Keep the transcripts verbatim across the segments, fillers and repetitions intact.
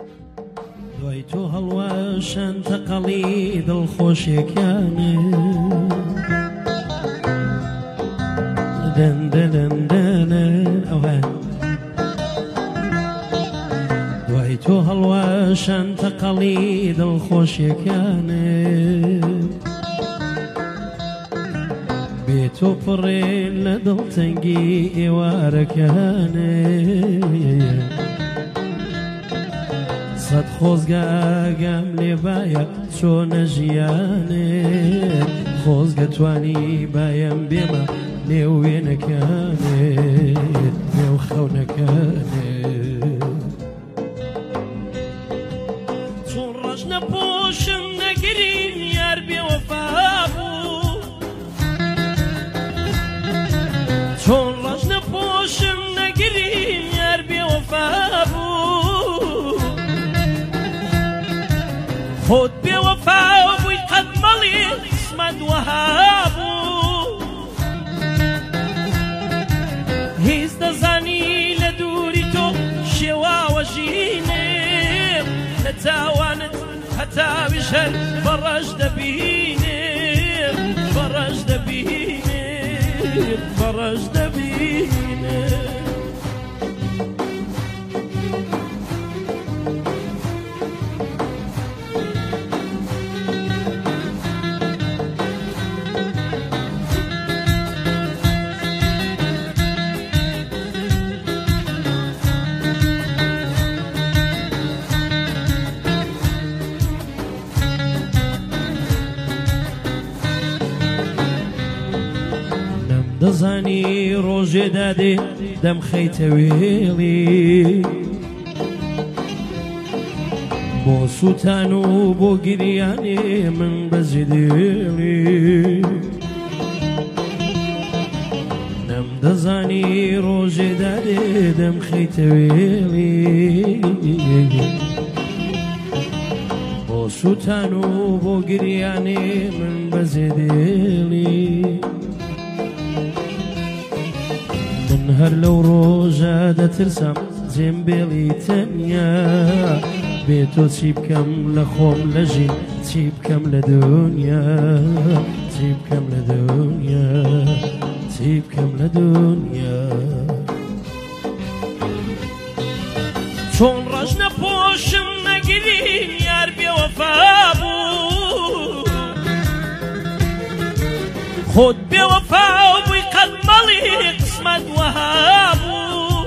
دوای تۆ هەڵواشان تەقەڵی دڵخۆشیەکانت دەندە دەندەنە ئەوە دوای تۆ هەڵواشان تەقەڵی دڵخۆشیەکانت بێ تۆ پڕێن لە دڵتەنگی ئێوارەکانت سەد خۆزگە ئاگام لێ باە چۆنە ژیانت خۆزگە توانی باەم بێمە نێو وێنەکانت نێو خەونەکانت چۆن ڕەش نەپۆشم نەگرین یار بێوەفا بوو چۆن ڕەش نەپۆشم نەگرین یار بێوەفا بوو خۆت بێوەفا بووی قەت مەڵی قسمەت وەها بوو هیچ دەزانی لە دووری تۆ شێواوە ژینێم نەتاوانت هەتاوی شەر بەڕەش دەبینێم بەڕەش دەبینێم بەڕەش دەبینێم دەزانی ڕۆژێ دادێ دەمخەیتە وێڵی بۆ سووتان و بۆ گریانێ من بەزی دێڵی نەم دەزانی ڕۆژێ دادێ دەمخەیتە وێڵی بۆ سووتان و بۆ گریانێ من بەزی دێڵی هەر لەو ڕۆژە دەترسم جێم بێڵی تەنیا بێ تۆ چی بکەم لە خۆم لە ژین چی بکەم لە دنیا چی بکەم لە دنیا چی بکەم لە دنیا چۆن ڕەش نەپۆشم نەگرین یار بێوەفا بوو خۆت بێوەفا بووی قەت مەڵی قسمەت وەها بوو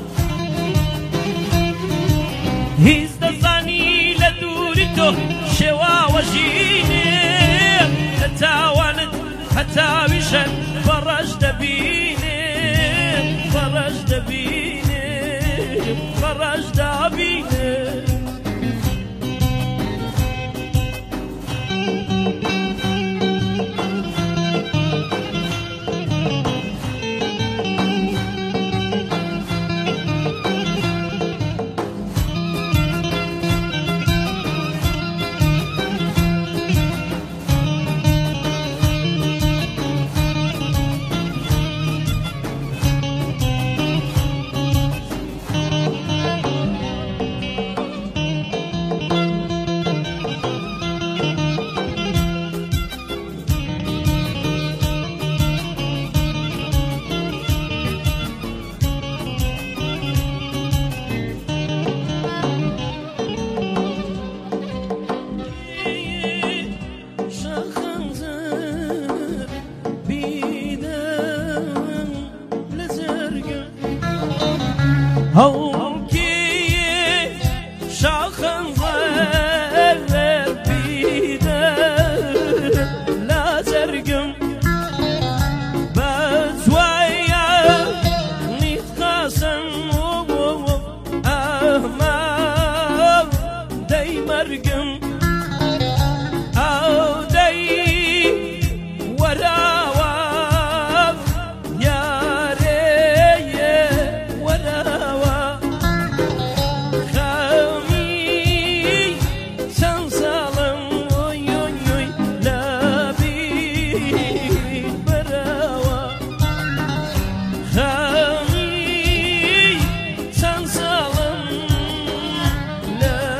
هیچ دەزانی لە دووری تۆ شێواوە ژینێم نەتاوانت هەتاوی شەر بەڕەش دەبینێم بەڕەش دەبینێم بەڕەش دەبینێم هەوڵکێ شاخەن زەر بیدە لا زەرگم بە جوایە نیت قاسم ئەمە دەی مەرگم ئەو دەی وەراوە یارێ وەراوە خەمی چەند ساڵم لە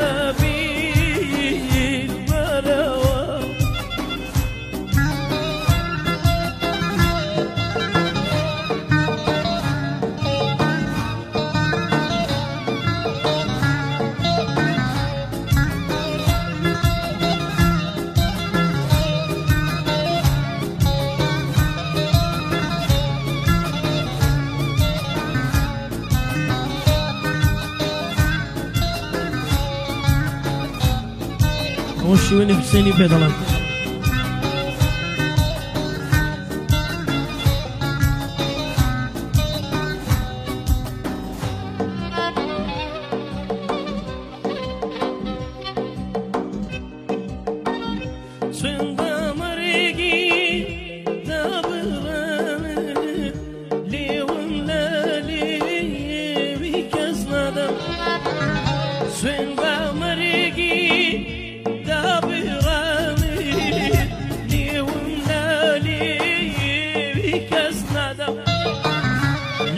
وشويني في سيني بيدلان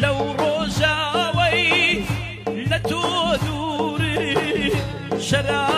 شرع